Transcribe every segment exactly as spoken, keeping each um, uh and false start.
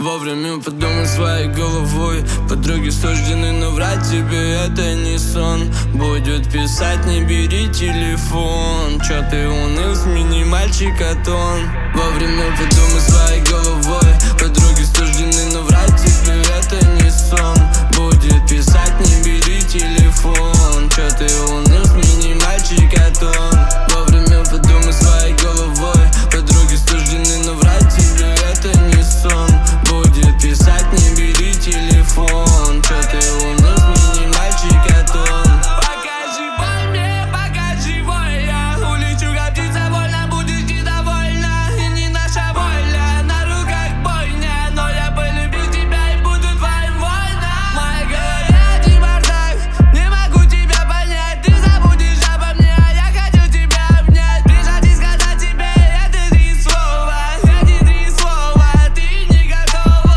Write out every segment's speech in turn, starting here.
Вовремя подумай своей головой. Подруги суждены, но врать тебе это не сон. Будет писать, не бери телефон. Чё ты уныл, смени мальчика тон. Вовремя подумай своей головой. Подруги суждены, но врать тебе это не сон. Будет писать, не бери телефон. Чё ты уныл, смени мальчика тон. Вовремя подумай своей головой. Подруги суждены, но врать тебе это не сон. Будет писать, не бери телефон. Чё ты уныл, смени мальчика тон. Покажи боль мне, покажи боль. Я улечу, как птица вольно, будешь недовольна. И не наша воля, на руках бойня. Но я полюбил тебя и буду твоим воином. В моей голове один бардак, не могу тебя понять. Ты забудешь обо мне, а я хочу тебя обнять. Бежать и сказать тебе это три слова. Эти три слова, ты не готова.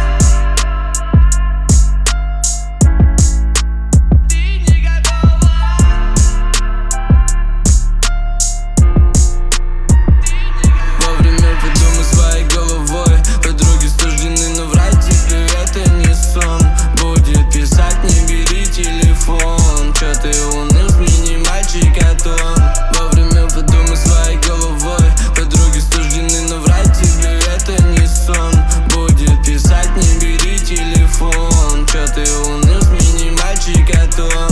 Ты не готова. Вовремя подумай своей головой. Подруги суждены, но врать тебе это не сон. Будет писать, не бери телефон. Чё ты уныл, смени мальчика тон. Вовремя подумай своей головой. Подруги суждены, но врать тебе это не сон. Будет писать, не бери телефон. Чё ты уныл, смени мальчика тон.